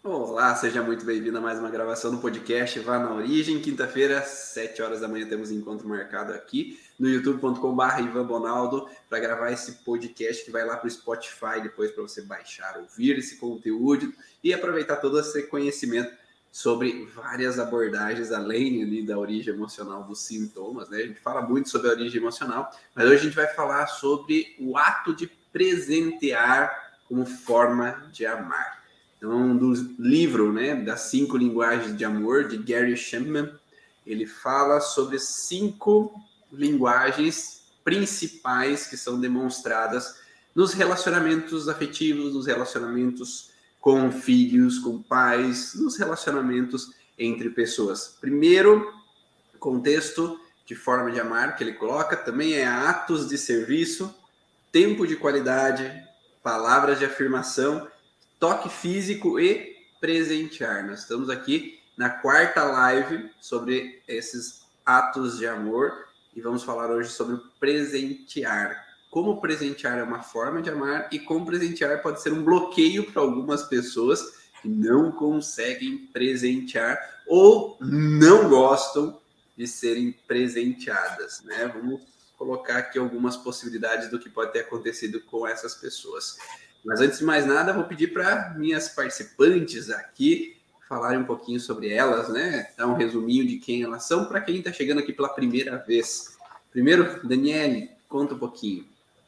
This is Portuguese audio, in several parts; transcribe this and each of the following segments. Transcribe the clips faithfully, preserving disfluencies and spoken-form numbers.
Olá, seja muito bem-vindo a mais uma gravação do podcast Vá na Origem. Quinta-feira, sete horas da manhã, temos encontro marcado aqui no youtube ponto com barra Ivan Bonaldo para gravar esse podcast que vai lá para o Spotify depois para você baixar, ouvir esse conteúdo e aproveitar todo esse conhecimento sobre várias abordagens além ali, da origem emocional dos sintomas, né? A gente fala muito sobre a origem emocional, mas hoje a gente vai falar sobre o ato de presentear como forma de amar. Então, do livro, né, das cinco linguagens de amor, de Gary Chapman, ele fala sobre cinco linguagens principais que são demonstradas nos relacionamentos afetivos, nos relacionamentos com filhos, com pais, nos relacionamentos entre pessoas. Primeiro, contexto de forma de amar, que ele coloca, também é atos de serviço, tempo de qualidade, palavras de afirmação, toque físico e presentear. Nós estamos aqui na quarta live sobre esses atos de amor e vamos falar hoje sobre presentear. Como presentear é uma forma de amar e como presentear pode ser um bloqueio para algumas pessoas que não conseguem presentear ou não gostam de serem presenteadas, né? Vamos colocar aqui algumas possibilidades do que pode ter acontecido com essas pessoas. Mas antes de mais nada, vou pedir para minhas participantes aqui falarem um pouquinho sobre elas, né? Dar um resuminho de quem elas são para quem está chegando aqui pela primeira vez. Primeiro, Daniele, conta um pouquinho.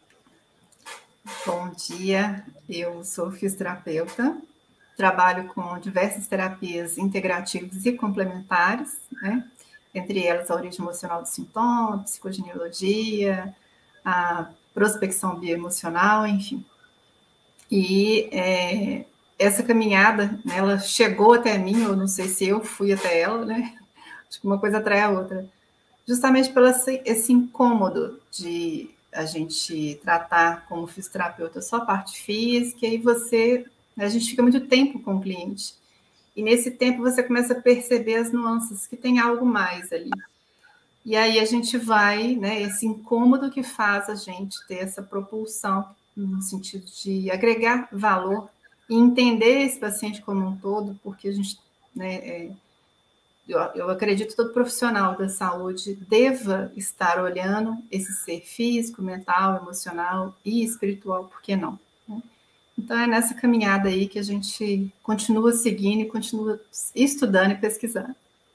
Bom dia, eu sou fisioterapeuta, trabalho com diversas terapias integrativas e complementares, né? Entre elas a origem emocional do sintoma, psicogenealogia, a prospecção bioemocional, enfim. E é, essa caminhada, né, ela chegou até mim, eu não sei se eu fui até ela, né? Acho que uma coisa atrai a outra. Justamente pelo esse, esse incômodo de a gente tratar como fisioterapeuta só a parte física, e você, a gente fica muito tempo com o cliente. E nesse tempo você começa a perceber as nuances, que tem algo mais ali. E aí a gente vai, né, esse incômodo que faz a gente ter essa propulsão no sentido de agregar valor e entender esse paciente como um todo, porque a gente, né, é, eu, eu acredito que todo profissional da saúde deva estar olhando esse ser físico, mental, emocional e espiritual, por que não? Né? Então é nessa caminhada aí que a gente continua seguindo e continua estudando e pesquisando.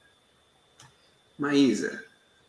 Maísa.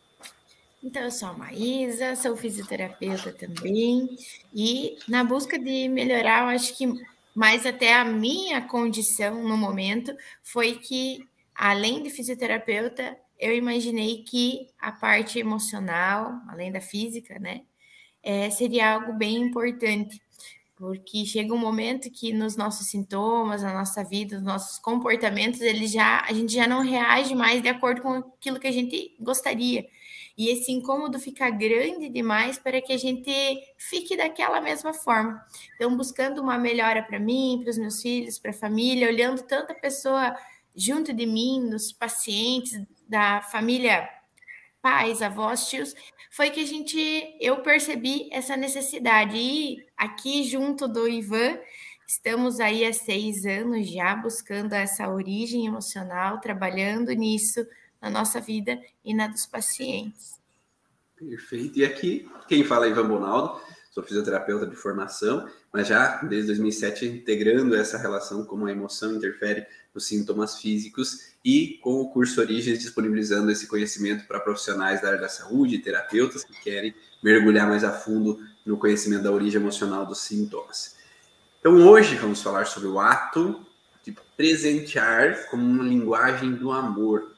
Então, eu sou a Maísa, sou fisioterapeuta também, e na busca de melhorar, eu acho que mais até a minha condição no momento foi que, além de fisioterapeuta, eu imaginei que a parte emocional, além da física, né, é, seria algo bem importante, porque chega um momento que nos nossos sintomas, na nossa vida, nos nossos comportamentos, eles já, a gente já não reage mais de acordo com aquilo que a gente gostaria. E esse incômodo fica grande demais para que a gente fique daquela mesma forma. Então, buscando uma melhora para mim, para os meus filhos, para a família, olhando tanta pessoa junto de mim, nos pacientes, da família, pais, avós, tios, foi que a gente, eu percebi essa necessidade. E aqui junto do Ivan, estamos aí há seis anos já buscando essa origem emocional, trabalhando nisso na nossa vida e na dos pacientes. Perfeito. E aqui, quem fala é Ivan Bonaldo, sou fisioterapeuta de formação, mas já desde dois mil e sete integrando essa relação como a emoção interfere nos sintomas físicos e com o curso Origens disponibilizando esse conhecimento para profissionais da área da saúde e terapeutas que querem mergulhar mais a fundo no conhecimento da origem emocional dos sintomas. Então hoje vamos falar sobre o ato de presentear como uma linguagem do amor.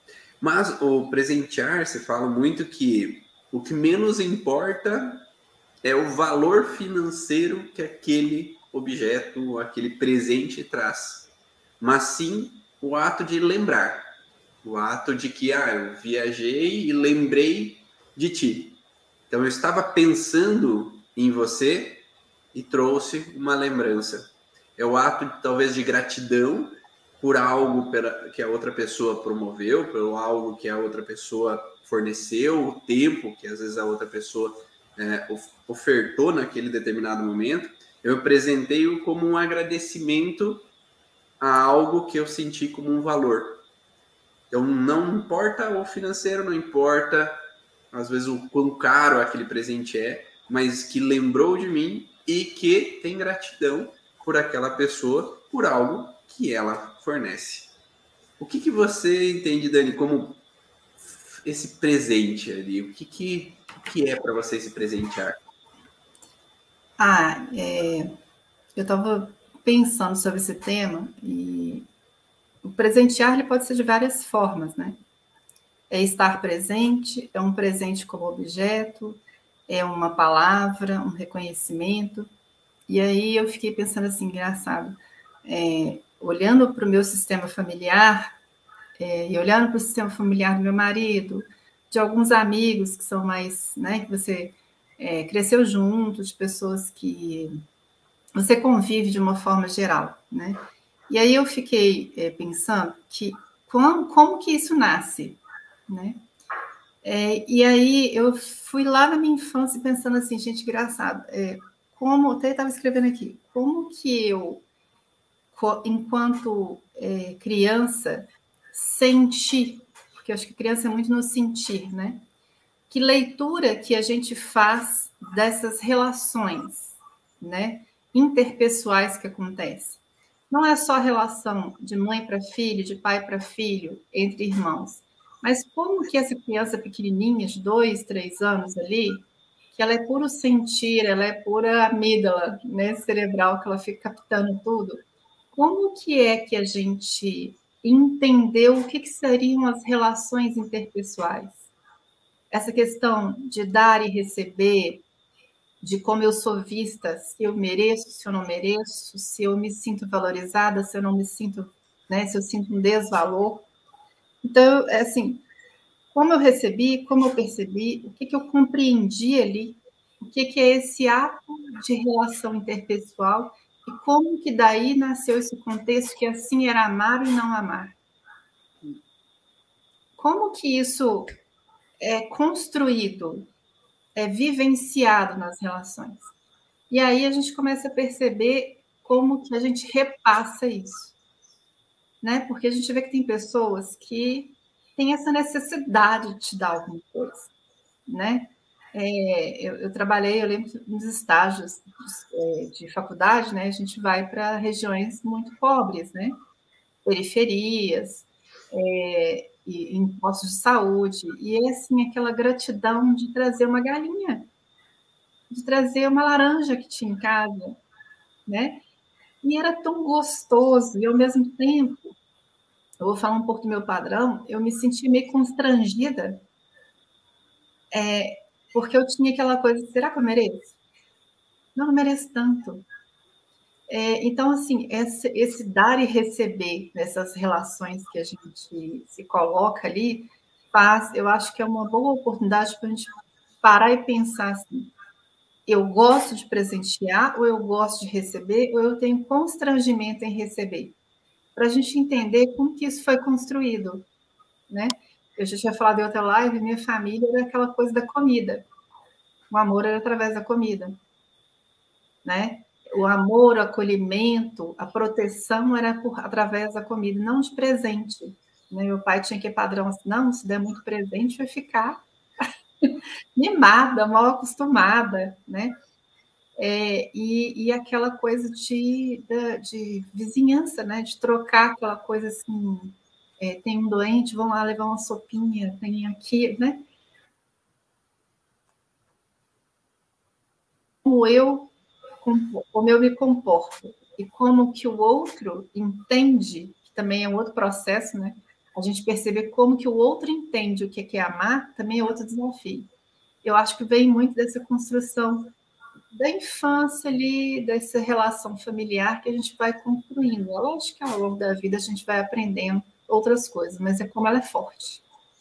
Mas o presentear, se fala muito que o que menos importa é o valor financeiro que aquele objeto, aquele presente traz. Mas sim o ato de lembrar. O ato de que, ah, eu viajei e lembrei de ti. Então eu estava pensando em você e trouxe uma lembrança. É o ato, talvez, de gratidão por algo que a outra pessoa promoveu, por algo que a outra pessoa forneceu, o tempo que às vezes a outra pessoa é, ofertou naquele determinado momento. Eu apresentei-o como um agradecimento a algo que eu senti como um valor. Então, não importa o financeiro, não importa, às vezes, o quão caro aquele presente é, mas que lembrou de mim e que tem gratidão por aquela pessoa, por algo que ela fornece. O que, que você entende, Dani, como esse presente ali? O que, que, o que é para você se presentear? Ah, é, eu estava pensando sobre esse tema e o presentear ele pode ser de várias formas, né? É estar presente, é um presente como objeto, é uma palavra, um reconhecimento. E aí eu fiquei pensando assim, engraçado, é, olhando para o meu sistema familiar, é, e olhando para o sistema familiar do meu marido, de alguns amigos que são mais, né, que você é, cresceu junto, de pessoas que você convive de uma forma geral, né? E aí eu fiquei é, pensando que como, como que isso nasce, né? É, e aí eu fui lá na minha infância pensando assim, gente, engraçado, é, como, até estava escrevendo aqui, como que eu, enquanto é, criança, senti, porque eu acho que criança é muito no sentir, né? Que leitura que a gente faz dessas relações, né? Interpessoais que acontecem. Não é só a relação de mãe para filho, de pai para filho, entre irmãos, mas como que essa criança pequenininha, de dois, três anos ali, que ela é puro sentir, ela é pura amígdala, né, cerebral, que ela fica captando tudo, como que é que a gente entendeu o que, que seriam as relações interpessoais? Essa questão de dar e receber, de como eu sou vista, se eu mereço, se eu não mereço, se eu me sinto valorizada, se eu não me sinto, né, se eu sinto um desvalor. Então, é assim, como eu recebi, como eu percebi, o que, que eu compreendi ali, o que, que é esse ato de relação interpessoal e como que daí nasceu esse contexto que assim era amar e não amar. Como que isso é construído, é vivenciado nas relações. E aí a gente começa a perceber como que a gente repassa isso, né? Porque a gente vê que tem pessoas que têm essa necessidade de te dar alguma coisa, né? É, eu, eu trabalhei, eu lembro nos estágios de, de faculdade, né? A gente vai para regiões muito pobres, né? Periferias, é, e em postos de saúde, e é assim, aquela gratidão de trazer uma galinha, de trazer uma laranja que tinha em casa, né? E era tão gostoso, e ao mesmo tempo, eu vou falar um pouco do meu padrão, eu me senti meio constrangida, é, porque eu tinha aquela coisa, será que eu mereço? Não, não mereço tanto. É, então, assim, esse, esse dar e receber nessas relações que a gente se coloca ali, faz, eu acho que é uma boa oportunidade para a gente parar e pensar assim, eu gosto de presentear, ou eu gosto de receber, ou eu tenho constrangimento em receber. Para a gente entender como que isso foi construído, né? Eu já tinha falado em outra live, minha família era aquela coisa da comida. O amor era através da comida, né? O amor, o acolhimento, a proteção era por, através da comida, não de presente. Né? Meu pai tinha que padrão assim, não, se der muito presente, vai ficar mimada, mal acostumada, né? É, e, e aquela coisa de, de, de vizinhança, né? De trocar aquela coisa assim, é, tem um doente, vão lá levar uma sopinha, tem aqui, né? Como eu, como eu me comporto e como que o outro entende, que também é um outro processo, né? A gente perceber como que o outro entende o que é amar, também é outro desafio. Eu acho que vem muito dessa construção da infância ali, dessa relação familiar que a gente vai construindo. É lógico que ao longo da vida a gente vai aprendendo outras coisas, mas é como ela é forte.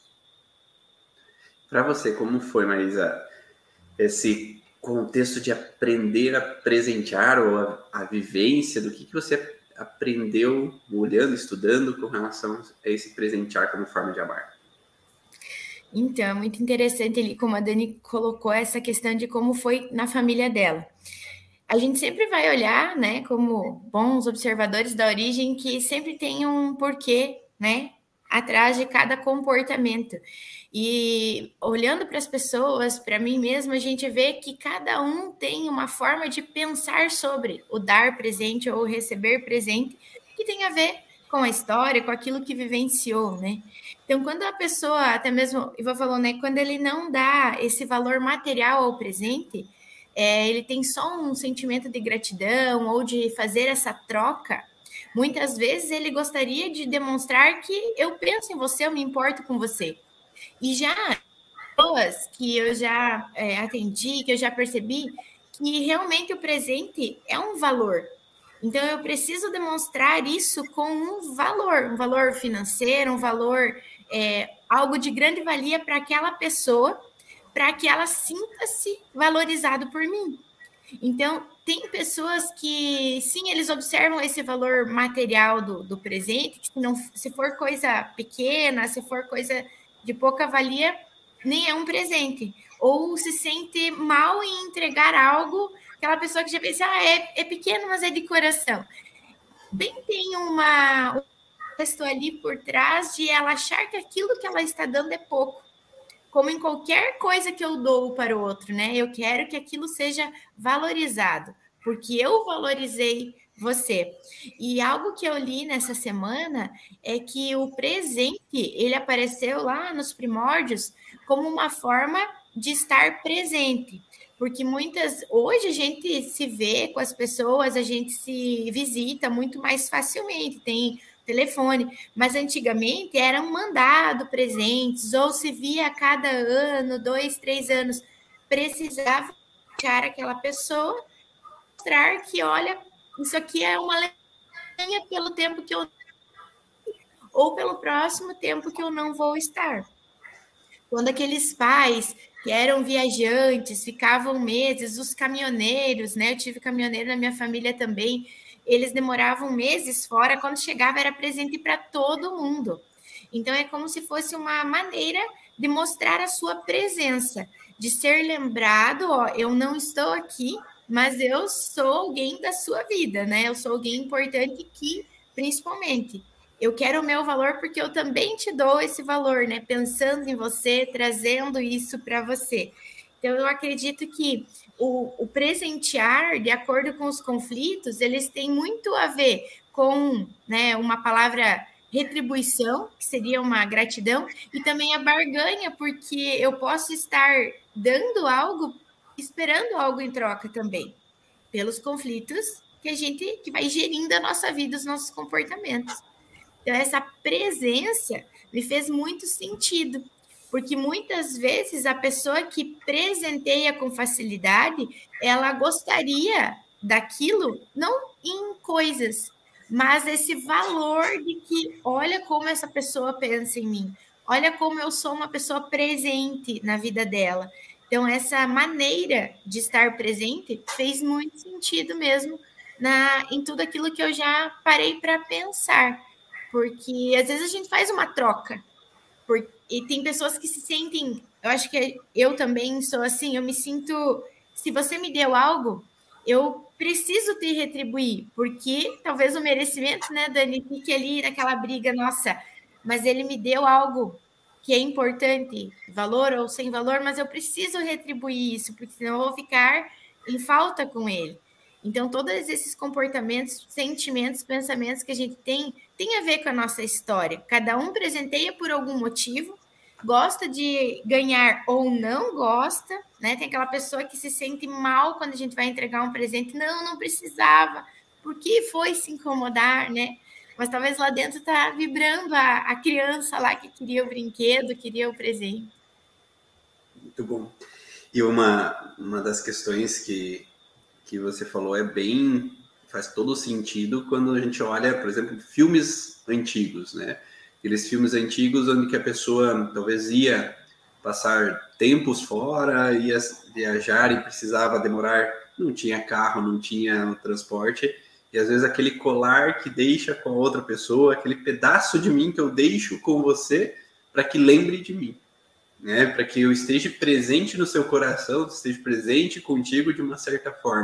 Para você, como foi, Maísa, esse contexto de aprender a presentear ou a, a vivência, do que, que você aprendeu olhando, estudando com relação a esse presentear como forma de amar? Então, é muito interessante ali como a Dani colocou essa questão de como foi na família dela. a gente sempre vai olhar, né, como bons observadores da origem, que sempre tem um porquê, né, atrás de cada comportamento. E olhando para as pessoas, para mim mesma, a gente vê que cada um tem uma forma de pensar sobre o dar presente ou receber presente, que tem a ver com a história, com aquilo que vivenciou, né? Então, quando a pessoa, até mesmo, Ivan falou, né, quando ele não dá esse valor material ao presente, é, ele tem só um sentimento de gratidão ou de fazer essa troca, muitas vezes ele gostaria de demonstrar que eu penso em você, eu me importo com você. E já pessoas que eu já é, atendi, que eu já percebi, que realmente o presente é um valor. Então, eu preciso demonstrar isso com um valor, um valor financeiro, um valor, é, algo de grande valia para aquela pessoa, para que ela sinta-se valorizado por mim. Então, tem pessoas que, sim, eles observam esse valor material do, do presente, que se, não, se for coisa pequena, se for coisa de pouca valia, nem é um presente. Ou se sente mal em entregar algo, aquela pessoa que já pensa, ah, é, é pequeno, mas é de coração. Bem, tem uma, um texto ali por trás de ela achar que aquilo que ela está dando é pouco. Como em qualquer coisa que eu dou para o outro, né? Eu quero que aquilo seja valorizado, porque eu valorizei você. E algo que eu li nessa semana é que o presente, ele apareceu lá nos primórdios como uma forma de estar presente. Porque muitas, hoje a gente se vê com as pessoas, a gente se visita muito mais facilmente, tem telefone, mas antigamente eram mandado presentes, ou se via a cada ano, dois, três anos, precisava achar aquela pessoa, mostrar que, olha, isso aqui é uma lenha pelo tempo que eu ou pelo próximo tempo que eu não vou estar. Quando aqueles pais que eram viajantes, ficavam meses, os caminhoneiros, né? Eu tive caminhoneiro na minha família também, eles demoravam meses fora, quando chegava era presente para todo mundo. Então, é como se fosse uma maneira de mostrar a sua presença, de ser lembrado, ó, eu não estou aqui, mas eu sou alguém da sua vida, né? Eu sou alguém importante que, principalmente, eu quero o meu valor porque eu também te dou esse valor, né? Pensando em você, trazendo isso para você. Então, eu acredito que o, o presentear, de acordo com os conflitos, eles têm muito a ver com, né, uma palavra retribuição, que seria uma gratidão, e também a barganha, porque eu posso estar dando algo, esperando algo em troca também, pelos conflitos que a gente que vai gerindo a nossa vida, os nossos comportamentos. Então, essa presença me fez muito sentido, porque muitas vezes a pessoa que presenteia com facilidade, ela gostaria daquilo, não em coisas, mas esse valor de que, olha como essa pessoa pensa em mim, olha como eu sou uma pessoa presente na vida dela. Então, essa maneira de estar presente fez muito sentido mesmo na, em tudo aquilo que eu já parei para pensar. Porque às vezes a gente faz uma troca. Por, e tem pessoas que se sentem... Eu acho que eu também sou assim, eu me sinto... Se você me deu algo, eu preciso te retribuir, porque talvez o merecimento, né, Dani, fique ali naquela briga, nossa, mas ele me deu algo que é importante, valor ou sem valor, mas eu preciso retribuir isso, porque senão eu vou ficar em falta com ele. Então, todos esses comportamentos, sentimentos, pensamentos que a gente tem, tem a ver com a nossa história. Cada um presenteia por algum motivo, gosta de ganhar ou não gosta, né? Tem aquela pessoa que se sente mal quando a gente vai entregar um presente. Não, não precisava. Por que foi se incomodar, né? Mas talvez lá dentro está vibrando a, a criança lá que queria o brinquedo, queria o presente. Muito bom. E uma, uma das questões que... que você falou é bem, faz todo sentido quando a gente olha, por exemplo, filmes antigos, né? Aqueles filmes antigos onde que a pessoa talvez ia passar tempos fora, ia viajar e precisava demorar, não tinha carro, não tinha transporte, e às vezes aquele colar que deixa com a outra pessoa, aquele pedaço de mim que eu deixo com você para que lembre de mim, né? Para que eu esteja presente no seu coração, esteja presente contigo de uma certa forma.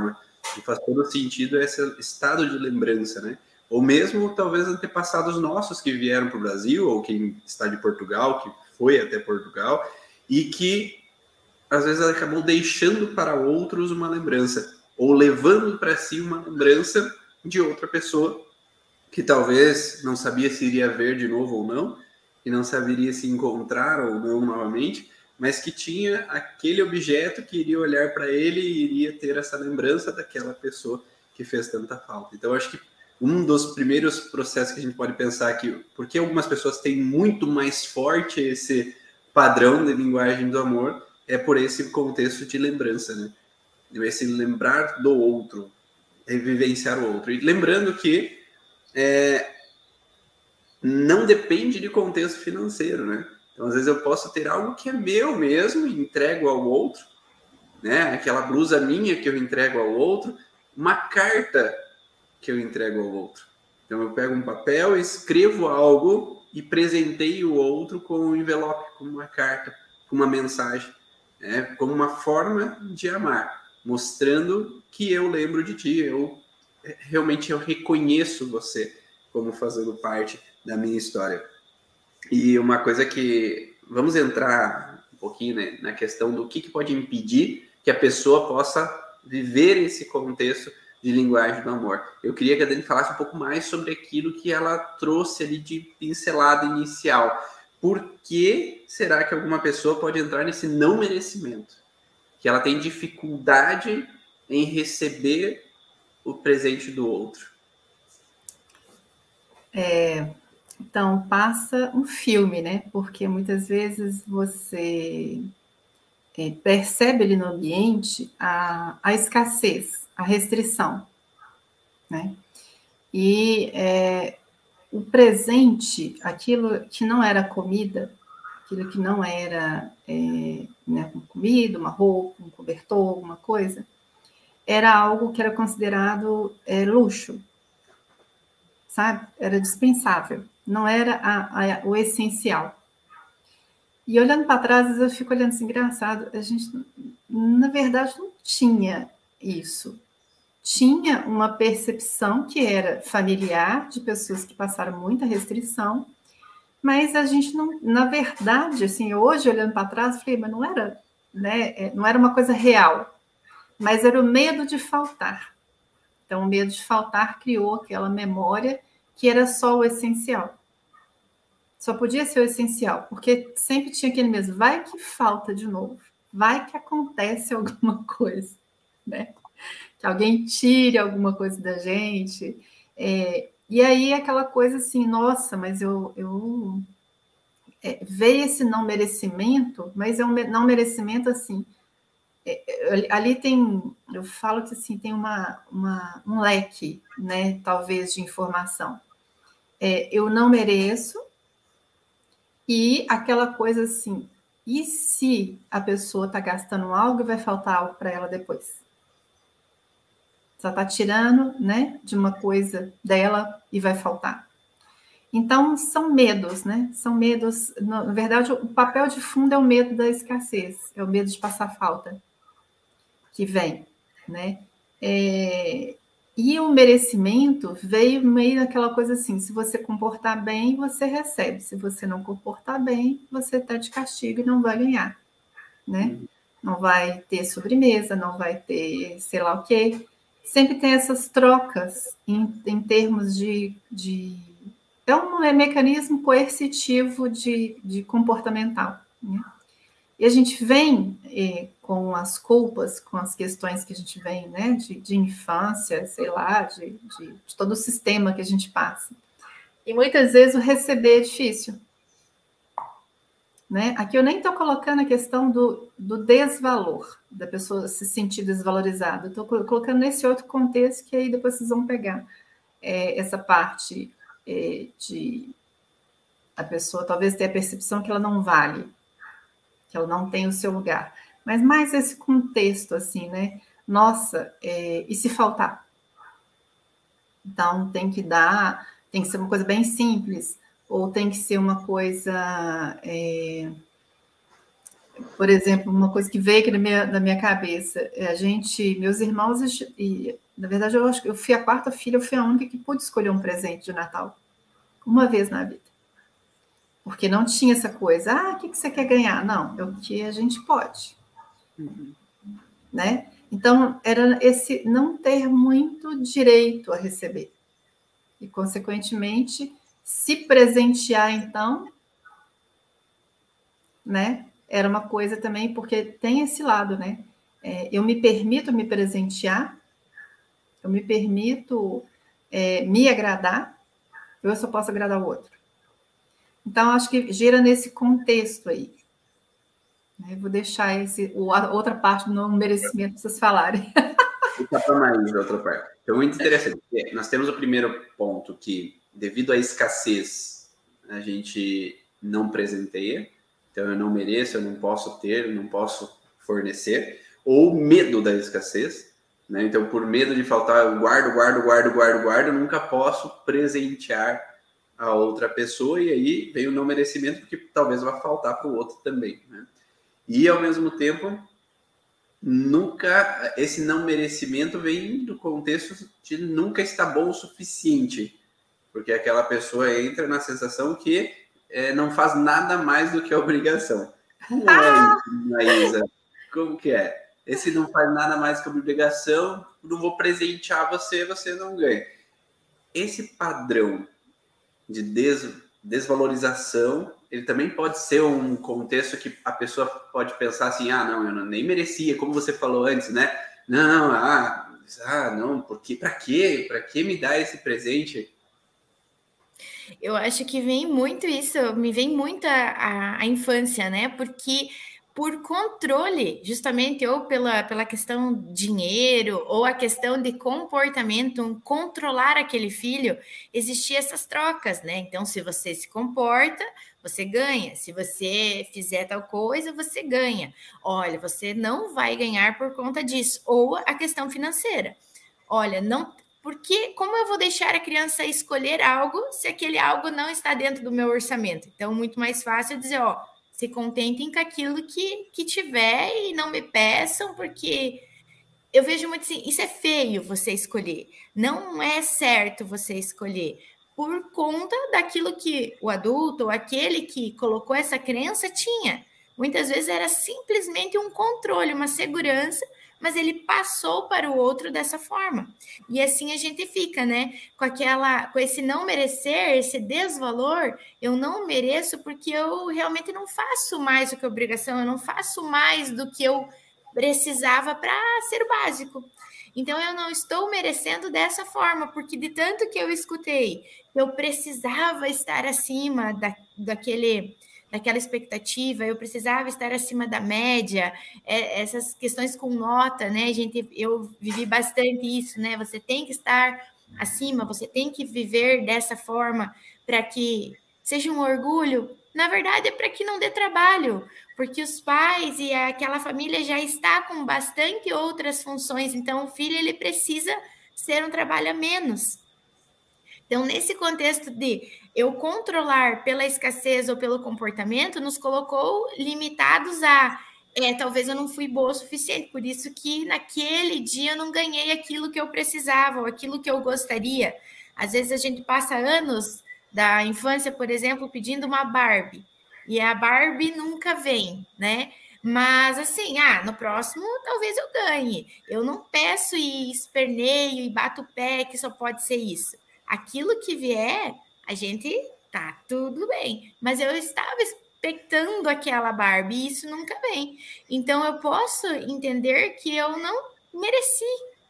E faz todo sentido esse estado de lembrança, né? Ou mesmo, talvez, antepassados nossos que vieram para o Brasil, ou quem está de Portugal, que foi até Portugal, e que, às vezes, acabou deixando para outros uma lembrança, ou levando para si uma lembrança de outra pessoa, que talvez não sabia se iria ver de novo ou não, que não saberia se encontrar ou não novamente, mas que tinha aquele objeto que iria olhar para ele e iria ter essa lembrança daquela pessoa que fez tanta falta. Então, acho que um dos primeiros processos que a gente pode pensar aqui, porque algumas pessoas têm muito mais forte esse padrão de linguagem do amor, é por esse contexto de lembrança, né? Esse lembrar do outro, revivenciar o outro. E lembrando que é, não depende de contexto financeiro, né? Então, às vezes eu posso ter algo que é meu mesmo e entrego ao outro, né? Aquela blusa minha que eu entrego ao outro, uma carta que eu entrego ao outro. Então, eu pego um papel, escrevo algo e presenteio o outro com um envelope, com uma carta, com uma mensagem, né? Como uma forma de amar, mostrando que eu lembro de ti, eu realmente eu reconheço você como fazendo parte da minha história. E uma coisa que... Vamos entrar um pouquinho, né, na questão do que, que pode impedir que a pessoa possa viver esse contexto de linguagem do amor. Eu queria que a Dani falasse um pouco mais sobre aquilo que ela trouxe ali de pincelada inicial. Por que será que alguma pessoa pode entrar nesse não merecimento? Que ela tem dificuldade em receber o presente do outro. É, então, passa um filme, né? Porque muitas vezes você é, percebe ali no ambiente a, a escassez, a restrição, né? E é, o presente, aquilo que não era comida, aquilo que não era é, né, comida, uma roupa, um cobertor, alguma coisa, era algo que era considerado é, luxo, sabe? Era dispensável, não era a, a, o essencial. E olhando para trás, eu fico olhando assim, engraçado, a gente, na verdade, não tinha isso. Tinha uma percepção que era familiar, de pessoas que passaram muita restrição, mas a gente não, na verdade, assim, hoje, olhando para trás, eu falei, mas não era, né, não era uma coisa real, mas era o medo de faltar. Então, o medo de faltar criou aquela memória que era só o essencial. Só podia ser o essencial, porque sempre tinha aquele mesmo, vai que falta de novo, vai que acontece alguma coisa, né? Que alguém tire alguma coisa da gente. É, e aí aquela coisa assim, nossa, mas eu, eu é, veio esse não merecimento, mas é um não merecimento assim. É, ali tem, eu falo que assim, tem uma, uma, um leque, né, talvez, de informação. É, eu não mereço, e aquela coisa assim, e se a pessoa está gastando algo e vai faltar algo para ela depois? Só está tirando, né, de uma coisa dela e vai faltar. Então, são medos, né? São medos, na verdade, o papel de fundo é o medo da escassez, é o medo de passar falta que vem, né? É, e o merecimento veio meio daquela coisa assim, se você comportar bem, você recebe, se você não comportar bem, você está de castigo e não vai ganhar, né? Não vai ter sobremesa, não vai ter sei lá o quê. Sempre tem essas trocas em, em termos de, de... É um é mecanismo coercitivo de, de comportamental, né? E a gente vem eh, com as culpas, com as questões que a gente vem, né, de, de infância, sei lá, de, de, de todo o sistema que a gente passa. E muitas vezes o receber é difícil. Né? Aqui eu nem estou colocando a questão do, do desvalor, da pessoa se sentir desvalorizada. Estou colocando nesse outro contexto que aí depois vocês vão pegar é, essa parte é, de a pessoa talvez ter a percepção que ela não vale, que ela não tem o seu lugar. Mas mais esse contexto, assim, né? Nossa, é, e se faltar? Então, tem que dar, tem que ser uma coisa bem simples, ou tem que ser uma coisa... É, por exemplo, uma coisa que veio aqui na minha, na minha cabeça, é a gente, meus irmãos, e na verdade eu acho que eu fui a quarta filha, eu fui a única que pude escolher um presente de Natal, uma vez na vida. Porque não tinha essa coisa, ah, o que você quer ganhar? Não, é o que a gente pode. Uhum. Né? Então, era esse não ter muito direito a receber. E, consequentemente, se presentear, então, né? Era uma coisa também, porque tem esse lado, né? É, eu me permito me presentear, eu me permito é, me agradar, eu só posso agradar o outro. Então, acho que gira nesse contexto aí. Né? Vou deixar esse, a outra parte do não merecimento para vocês falarem. Fica para mais a outra parte. Então, muito interessante. Nós temos o primeiro ponto que, devido à escassez, a gente não presenteia. Então, eu não mereço, eu não posso ter, eu não posso fornecer. Ou medo da escassez. Né? Então, por medo de faltar, eu guardo, guardo, guardo, guardo, guardo, eu nunca posso presentear a outra pessoa. E aí vem o não merecimento, porque talvez vá faltar para o outro também. Né? E, ao mesmo tempo, nunca, esse não merecimento vem do contexto de nunca estar bom o suficiente. Porque aquela pessoa entra na sensação que é, não faz nada mais do que a obrigação. Como é isso, Maísa? Como que é? Esse não faz nada mais que a obrigação, não vou presentear você, você não ganha. Esse padrão de des, desvalorização, ele também pode ser um contexto que a pessoa pode pensar assim, ah, não, eu não, nem merecia, como você falou antes, né? Não, ah, ah não, porque, para quê? Para que me dar esse presente? Eu acho que vem muito isso, me vem muito a, a, a infância, né? Porque por controle, justamente, ou pela, pela questão dinheiro, ou a questão de comportamento, um controlar aquele filho, existiam essas trocas, né? Então, se você se comporta, você ganha. Se você fizer tal coisa, você ganha. Olha, você não vai ganhar por conta disso. Ou a questão financeira. Olha, não... Porque como eu vou deixar a criança escolher algo se aquele algo não está dentro do meu orçamento? Então, muito mais fácil dizer, ó, se contentem com aquilo que, que tiver e não me peçam, porque eu vejo muito assim, isso é feio você escolher. Não é certo você escolher por conta daquilo que o adulto ou aquele que colocou essa crença tinha. Muitas vezes era simplesmente um controle, uma segurança, mas ele passou para o outro dessa forma. E assim a gente fica, né? Com aquela, com esse não merecer, esse desvalor, eu não mereço porque eu realmente não faço mais do que obrigação, eu não faço mais do que eu precisava para ser o básico. Então, eu não estou merecendo dessa forma, porque de tanto que eu escutei, eu precisava estar acima da, daquele... daquela expectativa, eu precisava estar acima da média, é, essas questões com nota, né, gente, eu vivi bastante isso, né, você tem que estar acima, você tem que viver dessa forma para que seja um orgulho, na verdade é para que não dê trabalho, porque os pais e aquela família já está com bastante outras funções, então o filho ele precisa ser um trabalho a menos. Então, nesse contexto de eu controlar pela escassez ou pelo comportamento, nos colocou limitados a, é, talvez eu não fui boa o suficiente, por isso que naquele dia eu não ganhei aquilo que eu precisava, ou aquilo que eu gostaria. Às vezes a gente passa anos da infância, por exemplo, pedindo uma Barbie, e a Barbie nunca vem, né? Mas assim, ah, no próximo talvez eu ganhe. Eu não peço e esperneio e bato o pé que só pode ser isso. Aquilo que vier, a gente tá tudo bem. Mas eu estava expectando aquela Barbie e isso nunca vem. Então, eu posso entender que eu não mereci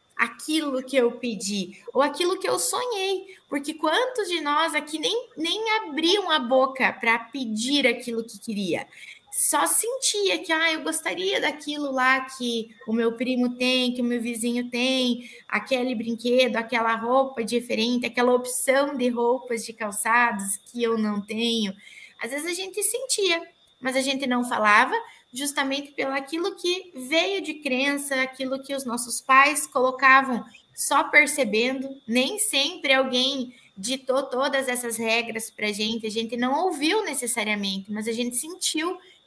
aquilo que eu pedi ou aquilo que eu sonhei. Porque quantos de nós aqui nem, nem abriam a boca para pedir aquilo que queria? Só sentia que, ah, eu gostaria daquilo lá que o meu primo tem, que o meu vizinho tem, aquele brinquedo, aquela roupa diferente, aquela opção de roupas, de calçados que eu não tenho. Às vezes a gente sentia, mas a gente não falava justamente pelo aquilo que veio de crença, aquilo que os nossos pais colocavam só percebendo, nem sempre alguém ditou todas essas regras para a gente, a gente não ouviu necessariamente, mas a gente sentiu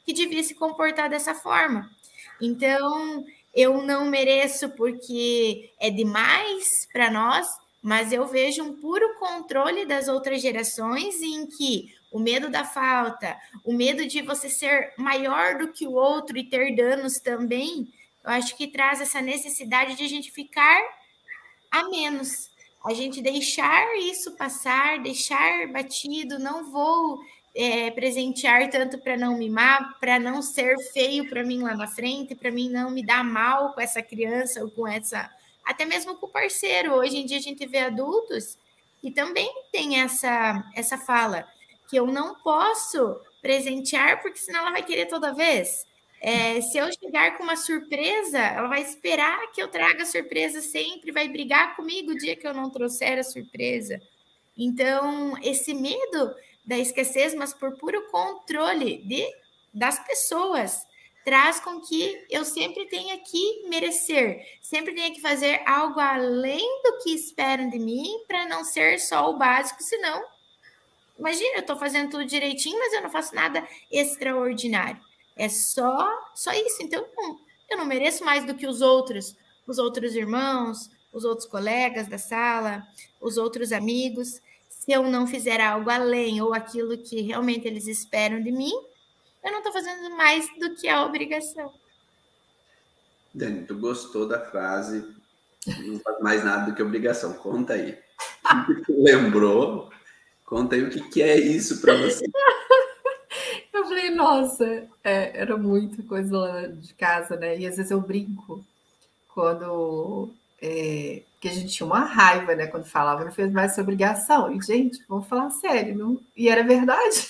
que devia se comportar dessa forma. Então, eu não mereço porque é demais para nós, mas eu vejo um puro controle das outras gerações em que o medo da falta, o medo de você ser maior do que o outro e ter danos também, eu acho que traz essa necessidade de a gente ficar a menos. A gente deixar isso passar, deixar batido, não vou é, presentear tanto para não mimar, para não ser feio para mim lá na frente, para mim não me dar mal com essa criança ou com essa... Até mesmo com o parceiro. Hoje em dia a gente vê adultos que também tem essa, essa fala, que eu não posso presentear porque senão ela vai querer toda vez. É, se eu chegar com uma surpresa, ela vai esperar que eu traga a surpresa sempre, vai brigar comigo o dia que eu não trouxer a surpresa. Então, esse medo da escassez, mas por puro controle de, das pessoas, traz com que eu sempre tenha que merecer, sempre tenha que fazer algo além do que esperam de mim, para não ser só o básico, senão, imagina, eu estou fazendo tudo direitinho, mas eu não faço nada extraordinário. É só, só isso. Então, eu não mereço mais do que os outros, os outros irmãos, os outros colegas da sala, os outros amigos. Se eu não fizer algo além ou aquilo que realmente eles esperam de mim, eu não estou fazendo mais do que a obrigação. Dani, tu gostou da frase, não faz mais nada do que obrigação. Conta aí. Lembrou? Conta aí o que, que é isso para você. Eu falei, nossa, é, era muita coisa lá de casa, né? E às vezes eu brinco quando... É, porque a gente tinha uma raiva, né? Quando falava, não fez mais essa obrigação. E, gente, vamos falar sério. Não... E era verdade.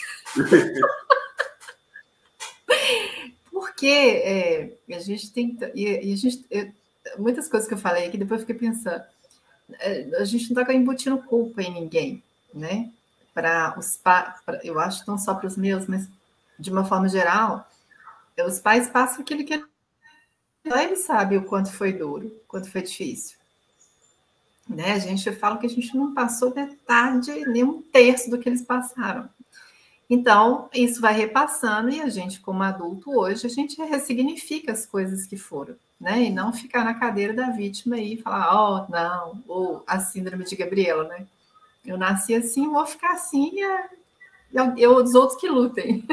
Porque é, a gente tem... E, e a gente, eu, muitas coisas que eu falei aqui, depois eu fiquei pensando. É, a gente não está embutindo culpa em ninguém, né? Para os pais... Eu acho que não só para os meus, mas... de uma forma geral, os pais passam aquilo que eles sabem o quanto foi duro, o quanto foi difícil. Né? A gente fala que a gente não passou metade, nem um terço do que eles passaram. Então, isso vai repassando e a gente, como adulto hoje, a gente ressignifica as coisas que foram, né? E não ficar na cadeira da vítima e falar, ó, oh, não, ou a síndrome de Gabriela, né? Eu nasci assim, vou ficar assim e eu, eu os outros que lutem.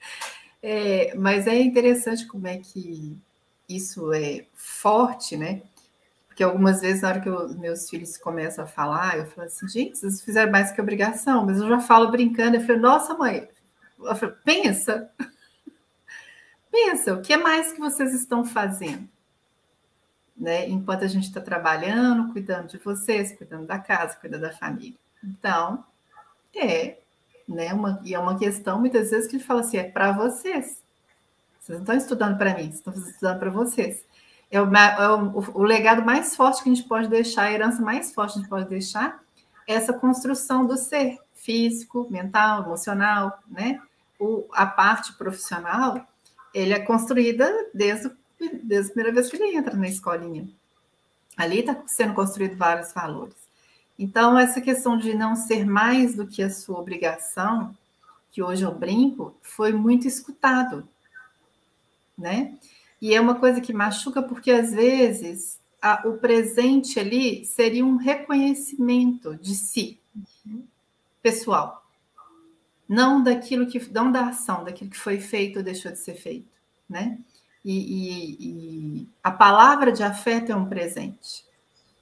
É, mas é interessante como é que isso é forte, né? Porque algumas vezes, na hora que os meus filhos começam a falar, eu falo assim, gente, vocês fizeram mais que obrigação, mas eu já falo brincando, eu falo, nossa, mãe, eu falo, pensa, pensa, o que mais que vocês estão fazendo? Né? Enquanto a gente está trabalhando, cuidando de vocês, cuidando da casa, cuidando da família. Então, é... Né? Uma, e é uma questão, muitas vezes, que ele fala assim, é para vocês. Vocês não estão estudando para mim, vocês estão estudando para vocês. É, o, é o, o legado mais forte que a gente pode deixar, a herança mais forte que a gente pode deixar, é essa construção do ser físico, mental, emocional, né? O, a parte profissional, ele é construída desde, desde a primeira vez que ele entra na escolinha. Ali está sendo construído vários valores. Então, essa questão de não ser mais do que a sua obrigação, que hoje eu brinco, foi muito escutado, né? E é uma coisa que machuca porque, às vezes, a, o presente ali seria um reconhecimento de si, pessoal. Não daquilo que, não da ação, daquilo que foi feito ou deixou de ser feito, né? E, e, e a palavra de afeto é um presente.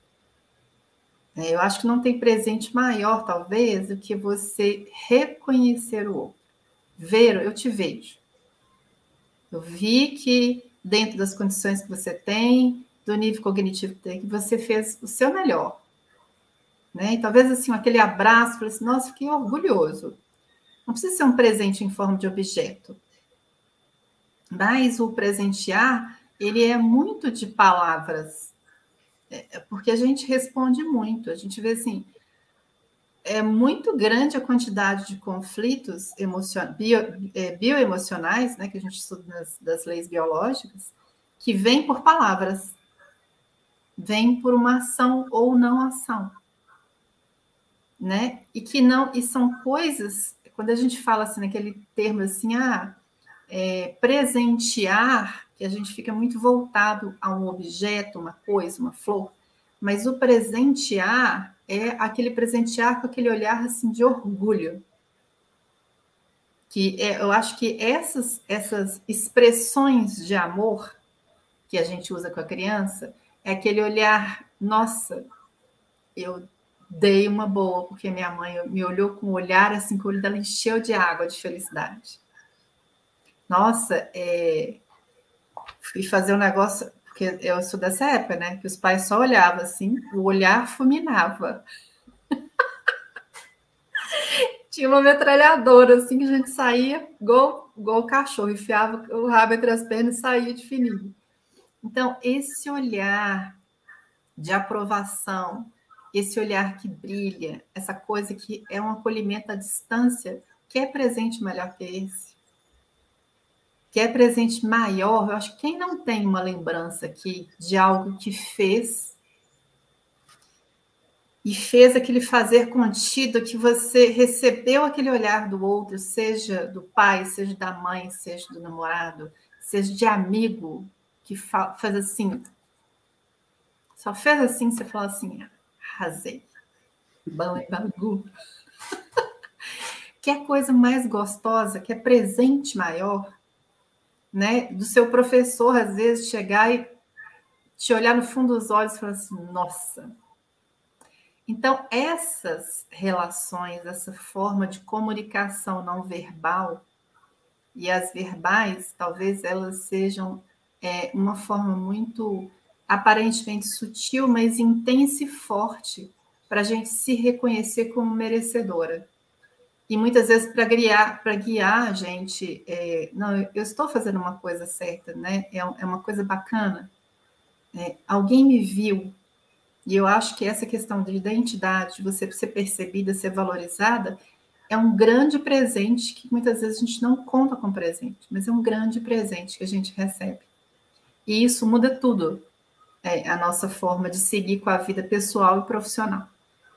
Eu acho que não tem presente maior, talvez, do que você reconhecer o outro. Ver, eu te vejo. Eu vi que, dentro das condições que você tem, do nível cognitivo que tem, que você fez o seu melhor. Né? E talvez, assim, aquele abraço, falei assim, nossa, fiquei orgulhoso. Não precisa ser um presente em forma de objeto. Mas o presentear, ele é muito de palavras. É porque a gente responde muito, a gente vê assim, é muito grande a quantidade de conflitos emocion... bio... é, bioemocionais, né, que a gente estuda nas, das leis biológicas, que vêm por palavras, vêm por uma ação ou não ação, né, e que não, e são coisas, quando a gente fala assim, naquele termo assim, ah, é, presentear, que a gente fica muito voltado a um objeto, uma coisa, uma flor, mas o presentear é aquele presentear com aquele olhar assim, de orgulho. Que é, eu acho que essas, essas expressões de amor que a gente usa com a criança é aquele olhar, nossa, eu dei uma boa, porque minha mãe me olhou com um olhar assim, que o olho dela encheu de água, de felicidade. Nossa, é... fui fazer um negócio, porque eu sou dessa época, né? Que os pais só olhavam assim, o olhar fulminava. Tinha uma metralhadora, assim, que a gente saía igual, igual o cachorro, enfiava o rabo entre as pernas e saía de fininho. Então, esse olhar de aprovação, esse olhar que brilha, essa coisa que é um acolhimento à distância, que é presente melhor que esse? Que é presente maior? Eu acho que quem não tem uma lembrança aqui de algo que fez e fez aquele fazer contido, que você recebeu aquele olhar do outro, seja do pai, seja da mãe, seja do namorado, seja de amigo, que faz assim, só fez assim, você fala assim, arrasei, bom e bagu. Que é coisa mais gostosa, que é presente maior, né? Do seu professor, às vezes, chegar e te olhar no fundo dos olhos e falar assim, nossa. Então, essas relações, essa forma de comunicação não verbal, e as verbais, talvez elas sejam é, uma forma muito aparentemente sutil, mas intensa e forte para a gente se reconhecer como merecedora. E muitas vezes para guiar, para guiar a gente, é, não, eu estou fazendo uma coisa certa, né? É, é uma coisa bacana. É, alguém me viu, e eu acho que essa questão de identidade, de você ser percebida, ser valorizada, é um grande presente que muitas vezes a gente não conta com presente, mas é um grande presente que a gente recebe. E isso muda tudo, é, a nossa forma de seguir com a vida pessoal e profissional.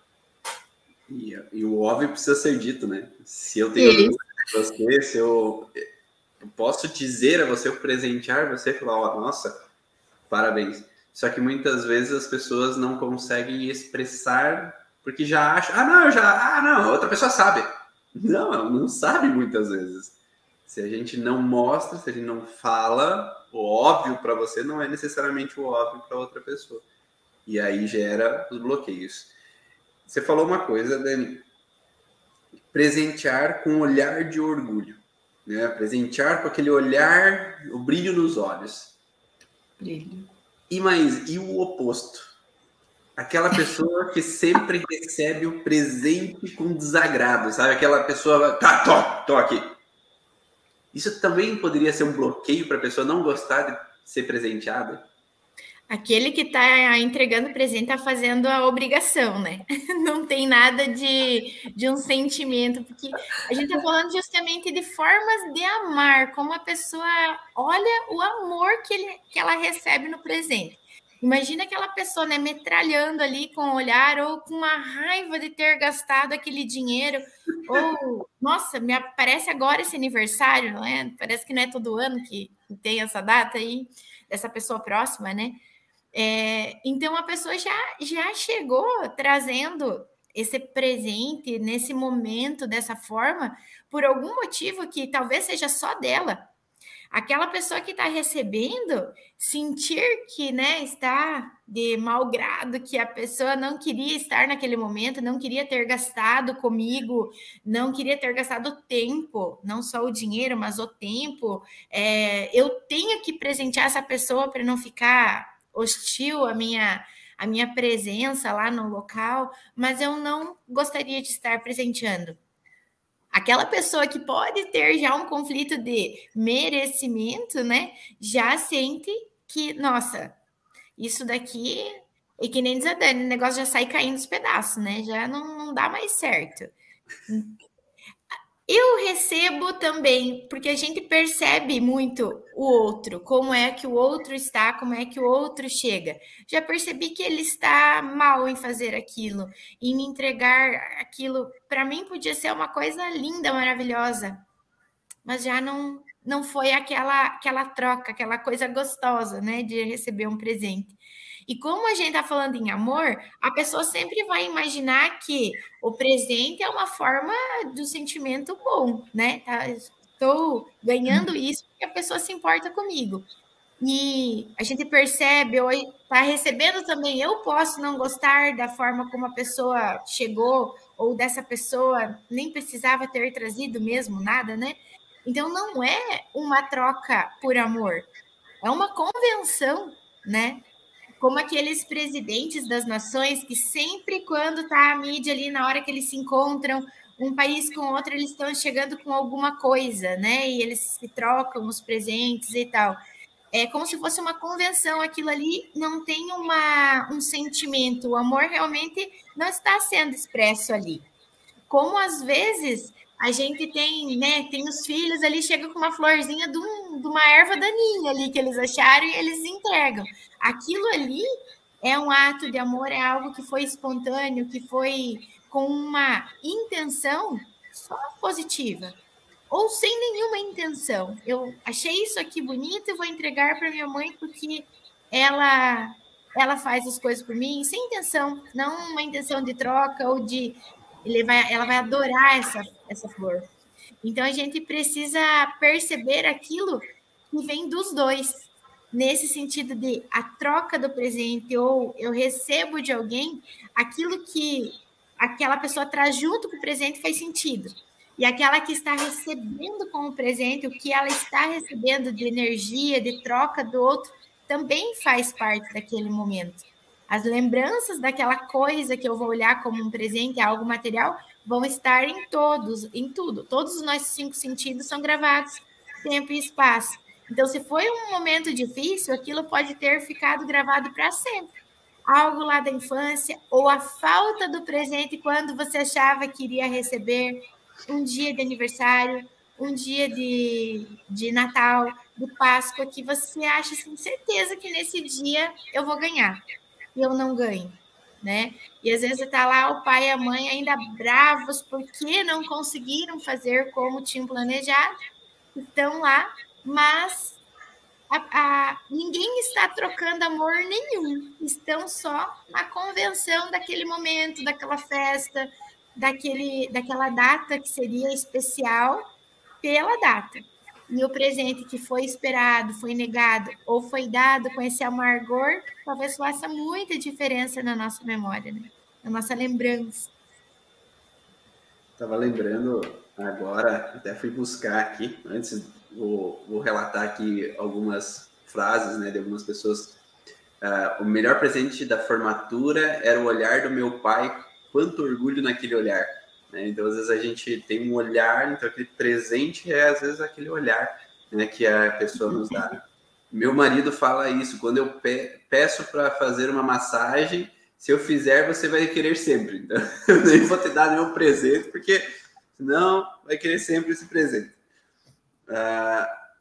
E, e o óbvio precisa ser dito, né? Se eu tenho você, se eu, eu posso dizer a você, eu presentear você, falar, ó, nossa, parabéns. Só que muitas vezes as pessoas não conseguem expressar porque já acham, ah, não, eu já, ah, não, outra pessoa sabe. Não, ela não sabe muitas vezes. Se a gente não mostra, se a gente não fala, o óbvio para você não é necessariamente o óbvio para outra pessoa. E aí gera os bloqueios. Você falou uma coisa, Dani, presentear com um olhar de orgulho, né? Presentear com aquele olhar, o brilho nos olhos. Brilho. E mais, e o oposto? Aquela pessoa que sempre recebe o presente com desagrado, sabe? Aquela pessoa, tá, tô, tô aqui. Isso também poderia ser um bloqueio para a pessoa não gostar de ser presenteada? Aquele que está entregando presente está fazendo a obrigação, né? Não tem nada de, de um sentimento, porque a gente está falando justamente de formas de amar, como a pessoa olha o amor que, ele, que ela recebe no presente. Imagina aquela pessoa, né, metralhando ali com o olhar ou com uma raiva de ter gastado aquele dinheiro, ou, nossa, me aparece agora esse aniversário, não é? Parece que não é todo ano que tem essa data aí, dessa pessoa próxima, né? É, então a pessoa já, já chegou trazendo esse presente nesse momento, dessa forma, por algum motivo que talvez seja só dela. Aquela pessoa que está recebendo, sentir que, né, está de mau grado, que a pessoa não queria estar naquele momento, não queria ter gastado comigo, não queria ter gastado tempo, não só o dinheiro, mas o tempo. É, eu tenho que presentear essa pessoa para não ficar hostil à minha, à minha presença lá no local, mas eu não gostaria de estar presenteando. Aquela pessoa que pode ter já um conflito de merecimento, né, já sente que, nossa, isso daqui, e que nem diz a Dani, o negócio já sai caindo dos pedaços, né, já não, não dá mais certo. Eu recebo também, porque a gente percebe muito o outro, como é que o outro está, como é que o outro chega. Já percebi que ele está mal em fazer aquilo, em me entregar aquilo. Para mim podia ser uma coisa linda, maravilhosa. mas já não, não foi aquela, aquela troca, aquela coisa gostosa, né, de receber um presente. E como a gente está falando em amor, a pessoa sempre vai imaginar que o presente é uma forma do sentimento bom, né? Tá, estou ganhando isso porque a pessoa se importa comigo. E a gente percebe, ou está recebendo também, eu posso não gostar da forma como a pessoa chegou, ou dessa pessoa nem precisava ter trazido mesmo nada, né? Então, não é uma troca por amor, é uma convenção, né? Como aqueles presidentes das nações que sempre quando está a mídia ali, na hora que eles se encontram, um país com outro, eles estão chegando com alguma coisa, né? E eles se trocam os presentes e tal. É como se fosse uma convenção, aquilo ali não tem uma, um sentimento, o amor realmente não está sendo expresso ali. Como às vezes a gente tem, né, tem os filhos ali, chega com uma florzinha de, um, de uma erva daninha ali que eles acharam e eles entregam. Aquilo ali é um ato de amor, é algo que foi espontâneo, que foi com uma intenção só positiva, ou sem nenhuma intenção. Eu achei isso aqui bonito e vou entregar para minha mãe porque ela, ela faz as coisas por mim sem intenção, não uma intenção de troca ou de... Ele vai, ela vai adorar essa, essa flor. Então, a gente precisa perceber aquilo que vem dos dois, nesse sentido de a troca do presente ou eu recebo de alguém, aquilo que aquela pessoa traz junto com o presente faz sentido. E aquela que está recebendo com o presente, o que ela está recebendo de energia, de troca do outro, também faz parte daquele momento. As lembranças daquela coisa que eu vou olhar como um presente, algo material, vão estar em todos, em tudo. Todos os nossos cinco sentidos são gravados, tempo e espaço. Então, se foi um momento difícil, aquilo pode ter ficado gravado para sempre. Algo lá da infância, ou a falta do presente quando você achava que iria receber, um dia de aniversário, um dia de, de Natal, de Páscoa, que você acha assim, certeza que nesse dia eu vou ganhar. E eu não ganho, né? E às vezes está lá o pai e a mãe ainda bravos porque não conseguiram fazer como tinham planejado, estão lá, mas a, a, ninguém está trocando amor nenhum, estão só na convenção daquele momento, daquela festa, daquele, daquela data que seria especial pela data. E o presente que foi esperado, foi negado ou foi dado com esse amargor, talvez faça muita diferença na nossa memória, né? Na nossa lembrança. Estava lembrando agora, até fui buscar aqui, antes vou, vou relatar aqui algumas frases, né, de algumas pessoas. Uh, o melhor presente da formatura era o olhar do meu pai, quanto orgulho naquele olhar. Então, às vezes, a gente tem um olhar, então aquele presente é, às vezes, aquele olhar, né, que a pessoa nos dá. Meu marido fala isso, quando eu pe- peço para fazer uma massagem, se eu fizer, você vai querer sempre. Então, eu nem vou te dar nenhum presente, porque senão vai querer sempre esse presente. Ah,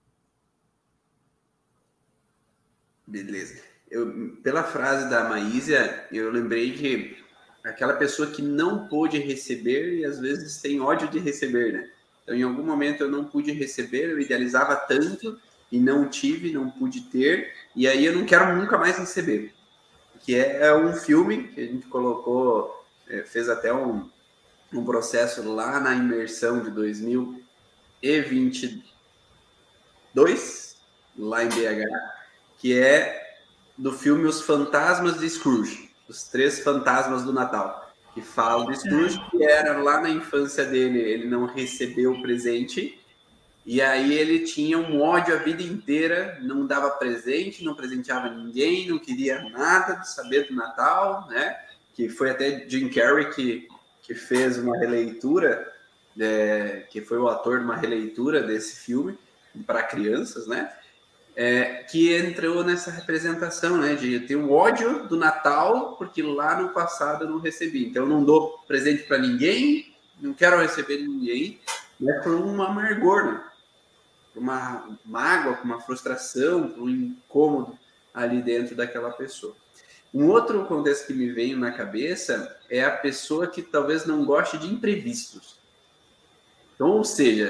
beleza. Eu, pela frase da Maísia, eu lembrei de aquela pessoa que não pôde receber e às vezes tem ódio de receber, né? Então, em algum momento eu não pude receber, eu idealizava tanto e não tive, não pude ter, e aí eu não quero nunca mais receber. Que é um filme que a gente colocou, fez até um, um processo lá na imersão de dois mil e vinte e dois, lá em B H, que é do filme Os Fantasmas de Scrooge. Os Três Fantasmas do Natal, que fala do Scrooge, que era lá na infância dele, ele não recebeu o presente, e aí ele tinha um ódio a vida inteira, não dava presente, não presenteava ninguém, não queria nada de saber do Natal, né? Que foi até Jim Carrey que, que fez uma releitura, é, que foi o ator de uma releitura desse filme para crianças, né? É, que entrou nessa representação, né, de ter o ódio do Natal, porque lá no passado eu não recebi. Então, eu não dou presente para ninguém, não quero receber de ninguém, né, por um amargor, né, por uma mágoa, por uma frustração, por um incômodo ali dentro daquela pessoa. Um outro contexto que me veio na cabeça é a pessoa que talvez não goste de imprevistos. Então, ou seja,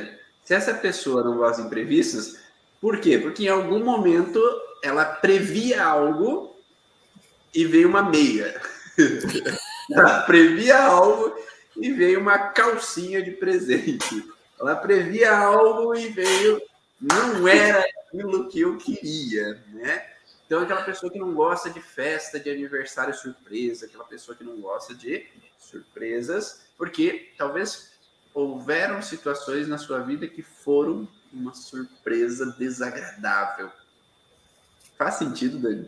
Se essa pessoa não gosta de imprevistos, por quê? Porque em algum momento ela previa algo e veio uma meia. Ela previa algo e veio uma calcinha de presente. Ela previa algo e veio... Não era aquilo que eu queria, né? Então, aquela pessoa que não gosta de festa, de aniversário surpresa, aquela pessoa que não gosta de surpresas, porque talvez houveram situações na sua vida que foram uma surpresa desagradável. Faz sentido, Dani?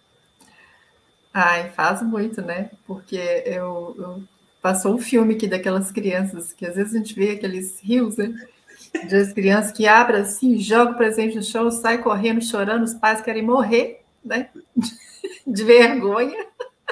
Ai, faz muito, né? Porque eu, eu passou um filme aqui daquelas crianças, que às vezes a gente vê aqueles rios, né? De crianças que abrem assim, jogam o presente no chão, sai correndo, chorando, os pais querem morrer, né? De vergonha.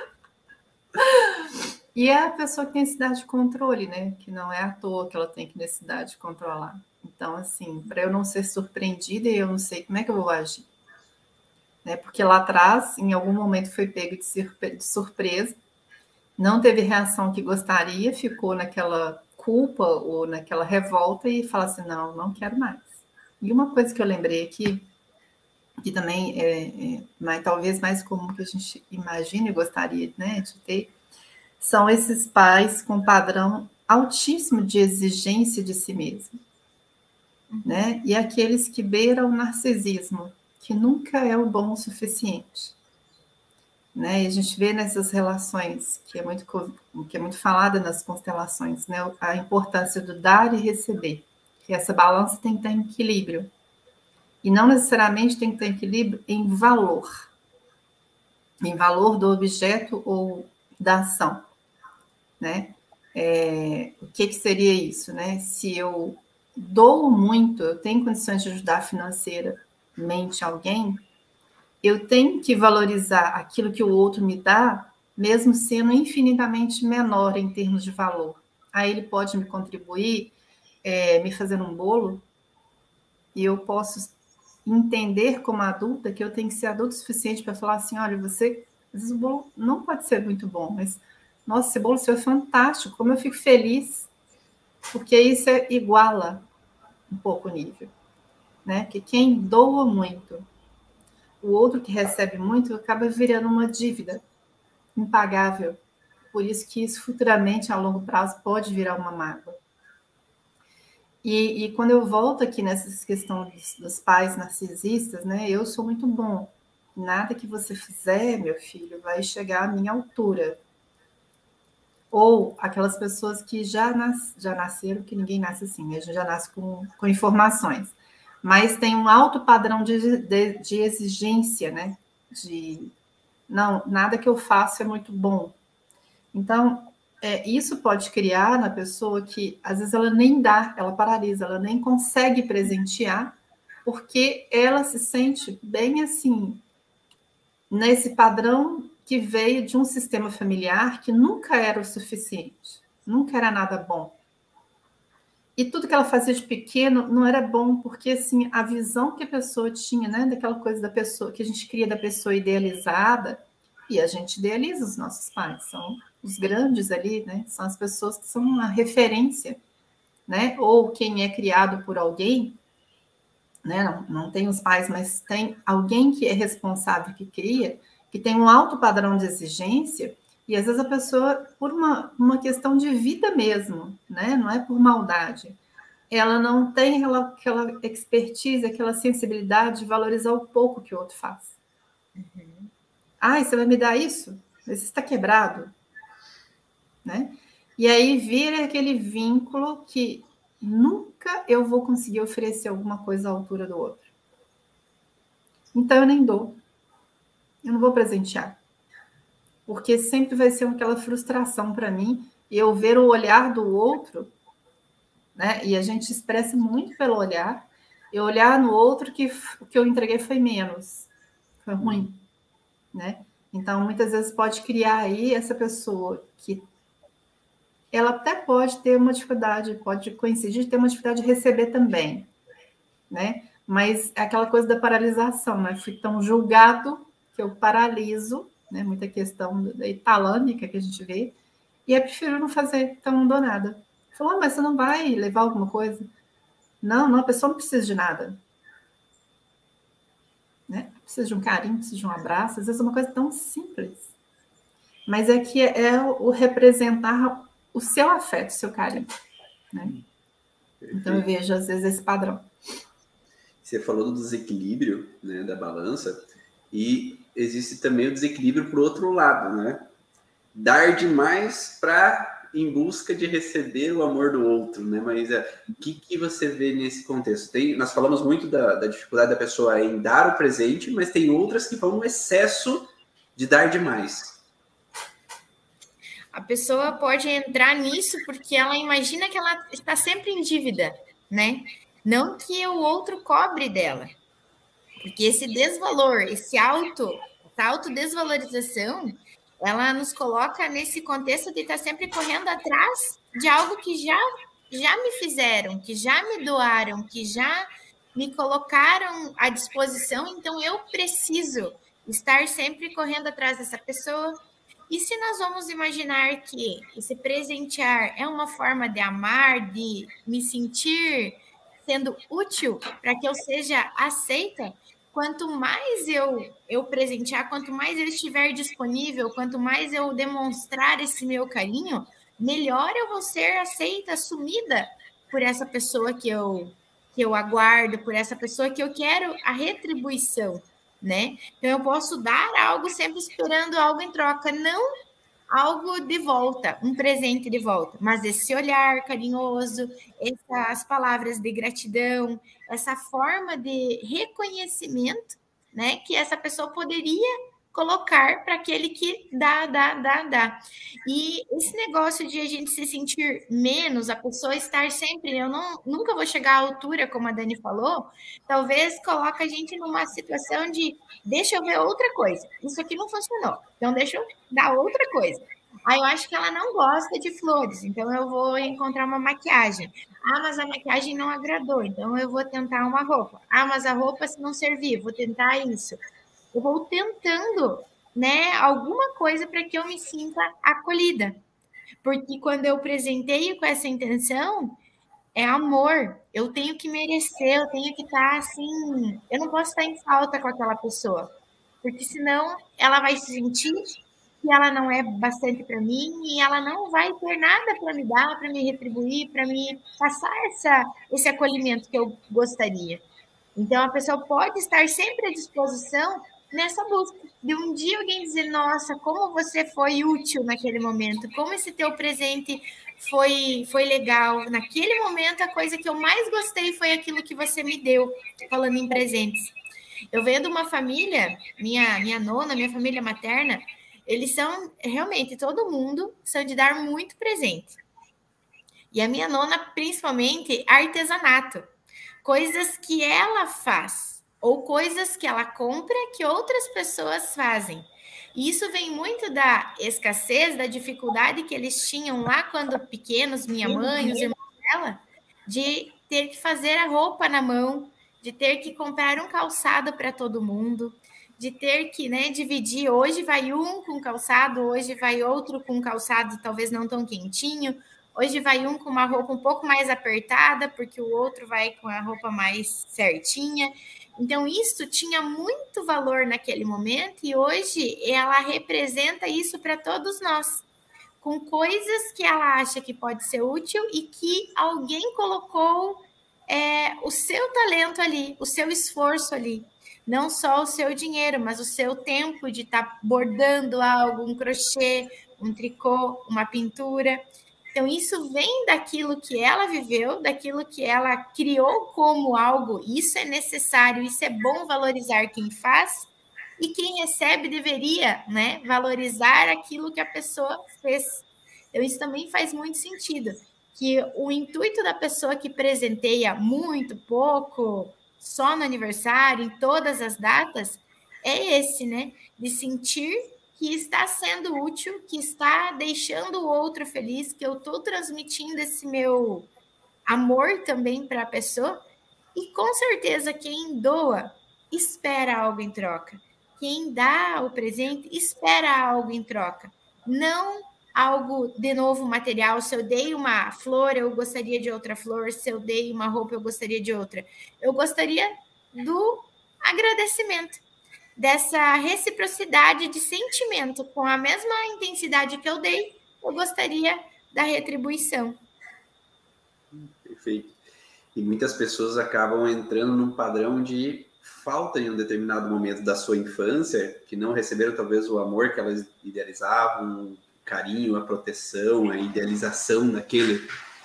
E é a pessoa que tem necessidade de controle, né? Que não é à toa que ela tem necessidade de controlar. Então, assim, para eu não ser surpreendida, eu não sei como é que eu vou agir. Né? Porque lá atrás, em algum momento, foi pego de surpresa, não teve reação que gostaria, ficou naquela culpa ou naquela revolta e fala assim, não, não quero mais. E uma coisa que eu lembrei aqui, que também é, é mais, talvez mais comum que a gente imagina e gostaria, né, de ter, são esses pais com padrão altíssimo de exigência de si mesmo, uhum. Né? E aqueles que beiram o narcisismo, que nunca é o bom o suficiente. Né? E a gente vê nessas relações, que é muito, que é muito falada nas constelações, né? A importância do dar e receber, que essa balança tem que estar em equilíbrio. E não necessariamente tem que ter equilíbrio em valor, em valor do objeto ou da ação. Né? É, o que, que seria isso? Né? Se eu dou muito, eu tenho condições de ajudar financeiramente alguém, eu tenho que valorizar aquilo que o outro me dá, mesmo sendo infinitamente menor em termos de valor. Aí ele pode me contribuir, é, me fazendo um bolo, e eu posso entender como adulta que eu tenho que ser adulto o suficiente para falar assim, olha, você, às vezes o bolo não pode ser muito bom, mas nossa, esse bolo seu é fantástico, como eu fico feliz, porque isso é, iguala um pouco o nível, né? Porque quem doa muito, o outro que recebe muito, acaba virando uma dívida impagável, por isso que isso futuramente, a longo prazo, pode virar uma mágoa. E, e quando eu volto aqui nessa questão dos, dos pais narcisistas, né? Eu sou muito bom, nada que você fizer, meu filho, vai chegar à minha altura. Ou aquelas pessoas que já, nas, já nasceram, que ninguém nasce assim, né? A gente já nasce com, com informações, mas tem um alto padrão de, de, de exigência, né? De, não, nada que eu faço é muito bom. Então, é, isso pode criar na pessoa que, às vezes, ela nem dá, ela paralisa, ela nem consegue presentear, porque ela se sente bem assim, nesse padrão que veio de um sistema familiar que nunca era o suficiente, nunca era nada bom. E tudo que ela fazia de pequeno não era bom, porque assim, a visão que a pessoa tinha, né, daquela coisa da pessoa, que a gente cria da pessoa idealizada, e a gente idealiza os nossos pais, são os grandes ali, né, são as pessoas que são uma referência, né, ou quem é criado por alguém, né, não, não tem os pais, mas tem alguém que é responsável, que cria, que tem um alto padrão de exigência, e às vezes a pessoa, por uma, uma questão de vida mesmo, né? Não é por maldade, ela não tem aquela, aquela expertise, aquela sensibilidade de valorizar o pouco que o outro faz. Uhum. Ah, você vai me dar isso? Mas você está quebrado. Né? E aí vira aquele vínculo que nunca eu vou conseguir oferecer alguma coisa à altura do outro. Então eu nem dou. Eu não vou presentear. Porque sempre vai ser aquela frustração para mim, eu ver o olhar do outro, né? E a gente expressa muito pelo olhar, e olhar no outro que o que eu entreguei foi menos, foi ruim, né? Então, muitas vezes pode criar aí essa pessoa que ela até pode ter uma dificuldade, pode coincidir de ter uma dificuldade de receber também, né? Mas é aquela coisa da paralisação, né? Fui tão julgado que eu paraliso, né, muita questão da italâmica que a gente vê, e eu prefiro não fazer, então não dou nada. Falou, ah, mas você não vai levar alguma coisa? Não, não, a pessoa não precisa de nada. Né? Precisa de um carinho, precisa de um abraço, às vezes é uma coisa tão simples. Mas é que é o representar o seu afeto, o seu carinho. Né? Então eu vejo, às vezes, esse padrão. Você falou do desequilíbrio, né, da balança, e existe também o desequilíbrio para o outro lado, né? Dar demais para em busca de receber o amor do outro, né? Mas é, o que, que você vê nesse contexto? Tem, nós falamos muito da, da dificuldade da pessoa em dar o presente, mas tem outras que vão no excesso de dar demais. A pessoa pode entrar nisso porque ela imagina que ela está sempre em dívida, né? Não que o outro cobre dela. Porque esse desvalor, esse auto, essa autodesvalorização, ela nos coloca nesse contexto de estar sempre correndo atrás de algo que já, já me fizeram, que já me doaram, que já me colocaram à disposição, então eu preciso estar sempre correndo atrás dessa pessoa. E se nós vamos imaginar que esse presentear é uma forma de amar, de me sentir sendo útil para que eu seja aceita, quanto mais eu, eu presentear, quanto mais ele estiver disponível, quanto mais eu demonstrar esse meu carinho, melhor eu vou ser aceita, assumida por essa pessoa que eu, que eu aguardo, por essa pessoa que eu quero a retribuição, né? Então, eu posso dar algo sempre esperando algo em troca, não algo de volta, um presente de volta, mas esse olhar carinhoso, essas palavras de gratidão, essa forma de reconhecimento, né, que essa pessoa poderia colocar para aquele que dá, dá, dá, dá. E esse negócio de a gente se sentir menos, a pessoa estar sempre, eu não, nunca vou chegar à altura, como a Dani falou, talvez coloque a gente numa situação de deixa eu ver outra coisa. Isso aqui não funcionou, então deixa eu dar outra coisa. Aí eu acho que ela não gosta de flores, então eu vou encontrar uma maquiagem. Ah, mas a maquiagem não agradou, então eu vou tentar uma roupa. Ah, mas a roupa se não servir, vou tentar isso. Eu vou tentando, né, alguma coisa para que eu me sinta acolhida. Porque quando eu presenteio com essa intenção, é amor. Eu tenho que merecer, eu tenho que estar assim... Eu não posso estar em falta com aquela pessoa. Porque senão ela vai se sentir que ela não é bastante para mim e ela não vai ter nada para me dar, para me retribuir, para me passar essa, esse acolhimento que eu gostaria. Então, a pessoa pode estar sempre à disposição nessa busca de um dia alguém dizer, nossa, como você foi útil naquele momento, como esse teu presente foi, foi legal. Naquele momento, a coisa que eu mais gostei foi aquilo que você me deu, falando em presentes. Eu venho de uma família, minha, minha nona, minha família materna, eles são, realmente, todo mundo são de dar muito presente. E a minha nona, principalmente, artesanato. Coisas que ela faz, ou coisas que ela compra que outras pessoas fazem. E isso vem muito da escassez, da dificuldade que eles tinham lá quando pequenos, minha mãe, os irmãos dela, de ter que fazer a roupa na mão, de ter que comprar um calçado para todo mundo, de ter que, né, dividir. Hoje vai um com calçado, hoje vai outro com calçado talvez não tão quentinho, hoje vai um com uma roupa um pouco mais apertada, porque o outro vai com a roupa mais certinha. Então, isso tinha muito valor naquele momento e hoje ela representa isso para todos nós, com coisas que ela acha que pode ser útil e que alguém colocou é, o seu talento ali, o seu esforço ali. Não só o seu dinheiro, mas o seu tempo de estar bordando algo, um crochê, um tricô, uma pintura. Então, isso vem daquilo que ela viveu, daquilo que ela criou como algo. Isso é necessário, isso é bom valorizar quem faz. E quem recebe deveria, né, valorizar aquilo que a pessoa fez. Então, isso também faz muito sentido. Que o intuito da pessoa que presenteia muito, pouco, só no aniversário, em todas as datas, é esse, né? De sentir que está sendo útil, que está deixando o outro feliz, que eu estou transmitindo esse meu amor também para a pessoa. E com certeza quem doa espera algo em troca. Quem dá o presente espera algo em troca. Não algo de novo material. Se eu dei uma flor, eu gostaria de outra flor. Se eu dei uma roupa, eu gostaria de outra. Eu gostaria do agradecimento, dessa reciprocidade de sentimento. Com a mesma intensidade que eu dei, eu gostaria da retribuição. Perfeito. E muitas pessoas acabam entrando num padrão de falta em um determinado momento da sua infância, que não receberam talvez o amor que elas idealizavam, o carinho, a proteção, a idealização daquele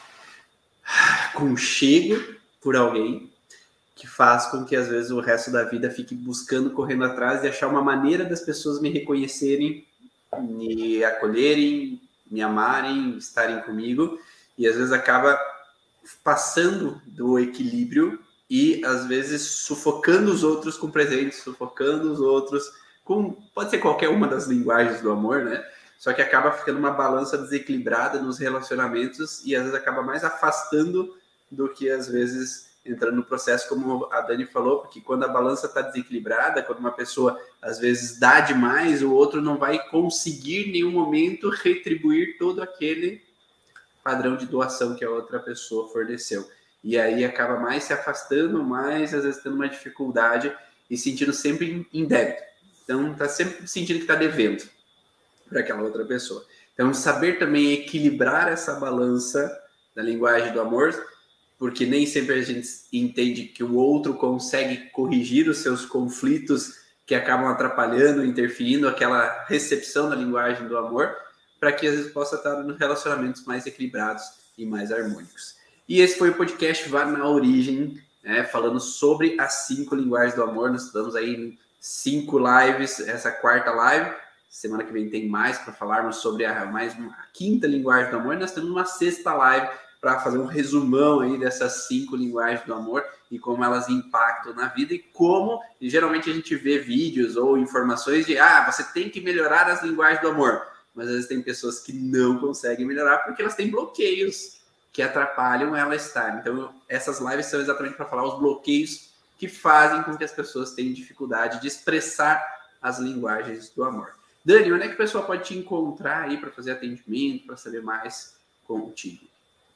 conchego por alguém, que faz com que às vezes o resto da vida fique buscando, correndo atrás e achar uma maneira das pessoas me reconhecerem, me acolherem, me amarem, estarem comigo, e às vezes acaba passando do equilíbrio e às vezes sufocando os outros com presentes, sufocando os outros com, pode ser qualquer uma das linguagens do amor, né? Só que acaba ficando uma balança desequilibrada nos relacionamentos e às vezes acaba mais afastando do que às vezes entrando no processo, como a Dani falou, porque quando a balança está desequilibrada, quando uma pessoa às vezes dá demais, o outro não vai conseguir em nenhum momento retribuir todo aquele padrão de doação que a outra pessoa forneceu. E aí acaba mais se afastando, mais às vezes tendo uma dificuldade e sentindo sempre em débito. Então está sempre sentindo que está devendo para aquela outra pessoa. Então saber também equilibrar essa balança da linguagem do amor, porque nem sempre a gente entende que o outro consegue corrigir os seus conflitos que acabam atrapalhando, interferindo aquela recepção da linguagem do amor, para que às vezes possa estar em relacionamentos mais equilibrados e mais harmônicos. E esse foi o podcast Vá na Origem, né, falando sobre as cinco linguagens do amor. Nós estamos aí em cinco lives, essa quarta live. Semana que vem tem mais para falarmos sobre a, mais uma, a quinta linguagem do amor. E nós temos uma sexta live para fazer um resumão aí dessas cinco linguagens do amor e como elas impactam na vida e como, e geralmente a gente vê vídeos ou informações de, ah, você tem que melhorar as linguagens do amor. Mas às vezes tem pessoas que não conseguem melhorar porque elas têm bloqueios que atrapalham ela estar. Então, essas lives são exatamente para falar os bloqueios que fazem com que as pessoas tenham dificuldade de expressar as linguagens do amor. Dani, onde é que o pessoal pode te encontrar aí para fazer atendimento, para saber mais contigo?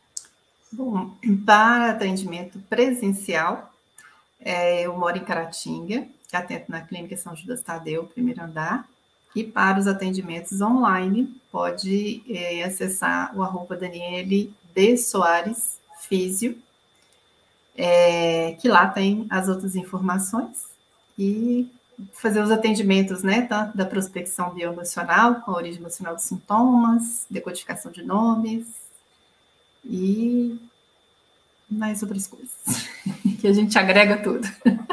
Bom, para atendimento presencial, é, eu moro em Caratinga, atendo na Clínica São Judas Tadeu, primeiro andar, e para os atendimentos online, pode é, acessar o arroba Daniele de Soares Físio, é, que lá tem as outras informações, e fazer os atendimentos, né, tanto da prospecção bioemocional, com a origem emocional dos sintomas, decodificação de nomes, e mais outras coisas, que a gente agrega tudo.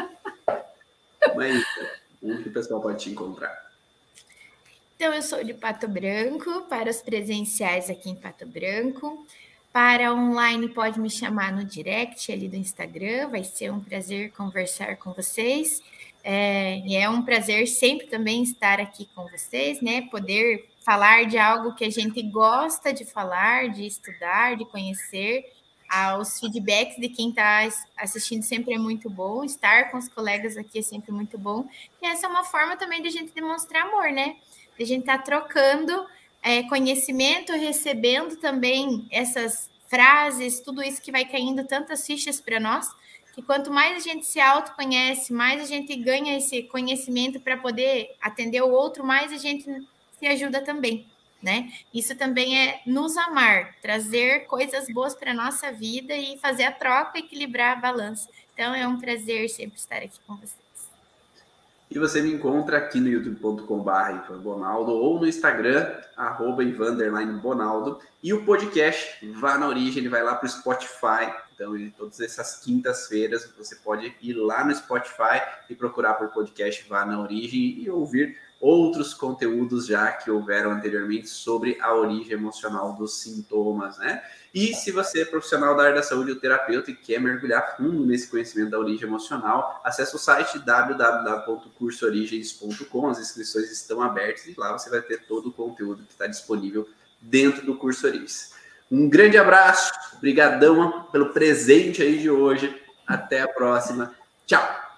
Mas onde que o pessoal pode te encontrar? Então, eu sou de Pato Branco, para os presenciais aqui em Pato Branco. Para online, pode me chamar no direct ali do Instagram, vai ser um prazer conversar com vocês. É, e é um prazer sempre também estar aqui com vocês, né? Poder falar de algo que a gente gosta de falar, de estudar, de conhecer. Ah, os feedbacks de quem está assistindo sempre é muito bom, estar com os colegas aqui é sempre muito bom. E essa é uma forma também de a gente demonstrar amor, né? De a gente estar tá trocando é, conhecimento, recebendo também essas frases, tudo isso que vai caindo tantas fichas para nós, que quanto mais a gente se autoconhece, mais a gente ganha esse conhecimento para poder atender o outro, mais a gente se ajuda também, né? Isso também é nos amar, trazer coisas boas para a nossa vida e fazer a troca, equilibrar a balança. Então, é um prazer sempre estar aqui com vocês. E você me encontra aqui no youtube ponto com barra Ivan Bonaldo ou no Instagram, arroba Ivan underline Bonaldo. E o podcast Vá na Origem, ele vai lá para o Spotify. Então, ele, todas essas quintas-feiras, você pode ir lá no Spotify e procurar por podcast Vá na Origem e ouvir outros conteúdos já que houveram anteriormente sobre a origem emocional dos sintomas, né? E se você é profissional da área da saúde ou terapeuta e quer mergulhar fundo nesse conhecimento da origem emocional, acesse o site w w w ponto curso origens ponto com, as inscrições estão abertas e lá você vai ter todo o conteúdo que está disponível dentro do Curso Origens. Um grande abraço, brigadão pelo presente aí de hoje, até a próxima, tchau!